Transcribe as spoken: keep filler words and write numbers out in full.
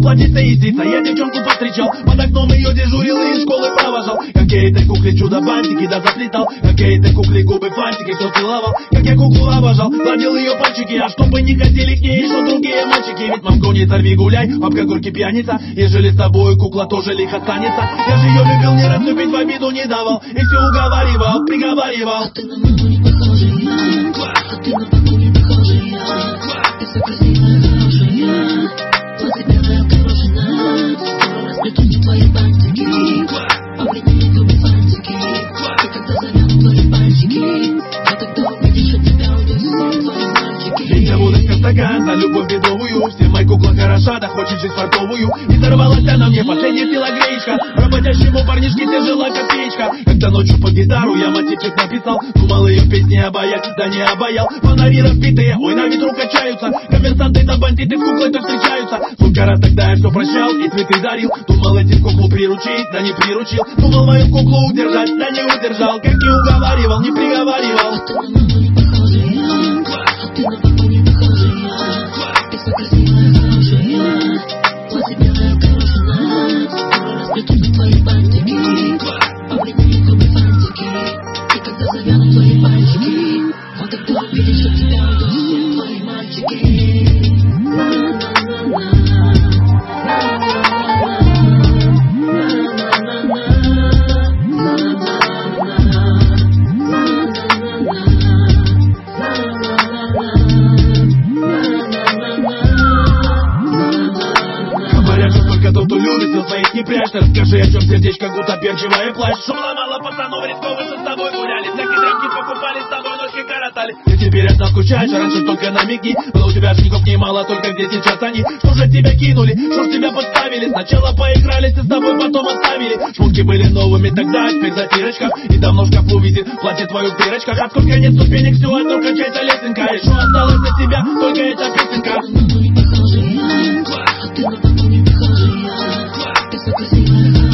платьице истица. Я девчонку повстречал, под окном ее дежурил и из школы провожал. Как я этой кукле чудо бантики да заплетал, как я этой кукле губы фантики все целовал. Как я куклу обожал, гладил ее пальчики, а чтобы не хотели к ней еще другие мальчики. Ведь мамку не сорви гуляй, бабка горький пьяница. Ежели с тобой кукла тоже лихо станется. Я же ее любил, не разлюбить в обиду не давал. И все уговаривал, приговаривал. А ты на маму не похожая, а ты на папу не похожая. Ты вся красивая, хорошая, платье белое открошенное. Скоро расплетутся твои бантики, облетнее губы фантики. И когда завянут твои пальчики, я тогда увидишь от тебя уйдут все твои мальчики. Песня водочка стакан за любовь бедовую. Все моя кукла хороша, да хочет жизнь фартовую. И сорвалась она мне последняя сила гречка. Работящему парнишке тяжела копеечка. Когда ночью под гитару я мотивчик написал, думал ее песни обаять, да не обаял. Фонари разбитые, ой, на ветру качаются. Коммерсанты да бандиты с куклой-то встречаются. Сколько раз тогда я все прощал и цветы дарил. Думал этим куклу приручить, да не приручил. Думал мою куклу удержать, да не удержал. Как не уговаривал, не приговаривал. А ты на маму не похожая, а ты на папу не похожая. Ты вся красивая, хорошая, платье белое открошенное. Скоро расплетутся твои бантики, облетнее губы фантики. И когда завянут твои пальчики, вот тогда увидишь от тебя уйдут все твои мальчики. Тот, кто любит, все своих не прячь. Расскажи, о чем сердечко гута перчивая плащ. Шум ломала пацанов рисковый, что с тобой гуляли. Всякие дрянки покупали, с тобой ночки коротали. Ты теперь одна скучаешь, а раньше только намеки. Было у тебя женихов немало, только где сейчас они? Что же тебя кинули, что ж тебя подставили? Сначала поигрались и с тобой потом оставили. Шмотки были новыми тогда, теперь в затирочках. И давно в шкафу висит платье твое в дырочках. А сколько нет ступенек, все одно качается лесенка. И что осталось для тебя, только эта песенка. А ты на папу не похожая, а ты на папу не похожая. Ты вся красивая,